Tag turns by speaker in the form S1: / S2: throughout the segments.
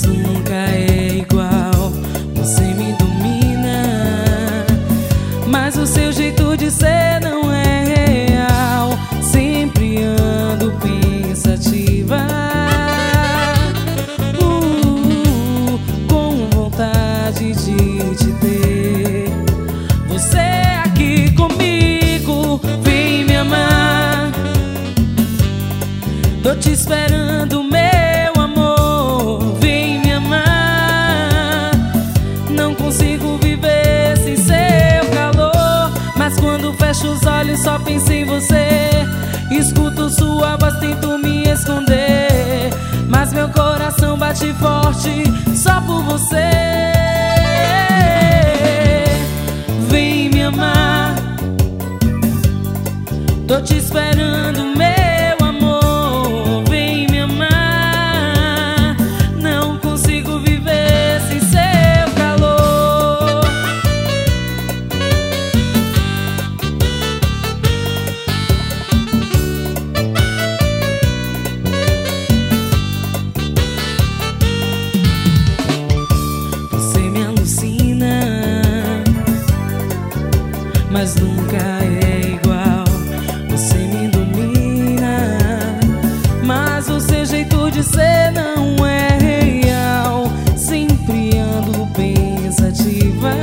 S1: mas nunca é igual. Você me domina, mas o seu jeito de ser não é real. Sempre ando pensativa, com vontade de te ter. Você aqui comigo, vem me amar. Tô te esperando, meu amor, vem me amar. Não consigo viver sem seu calor, mas quando fecho os olhos só penso em você. Escuto sua voz, tento me esconder, mas meu coração bate forte só por você. Vem me amar, tô te esperando, meu amor, vem me amar. Não consigo viver sem seu calor. Você me alucina, mas nunca é igual. Você me domina, mas o seu jeito de ser não é real. Sempre ando pensativa,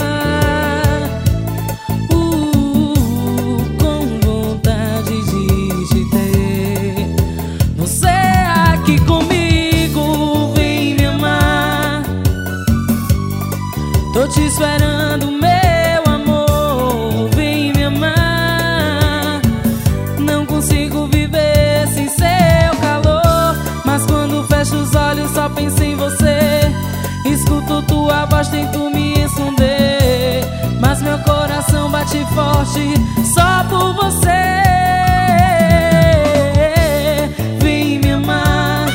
S1: com vontade de te ter. Você aqui comigo, vem me amar. Tô te esperando, meu amor, vem me amar. Não consigo viver sem seu calor, mas quando fecho os olhos só penso em você. Escuto tua voz, tento me esconder, mas meu coração bate forte só por você. Vem me amar,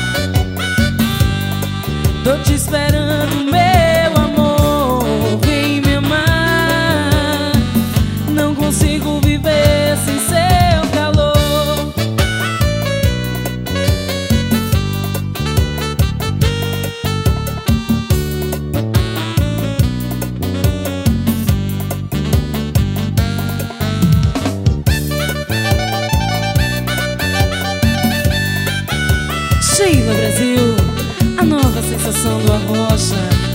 S1: tô te esperando, meu amor, vem me amar. Não consigo viver sem seu calor. Sheila Brasil, a nova sensação do Arrocha.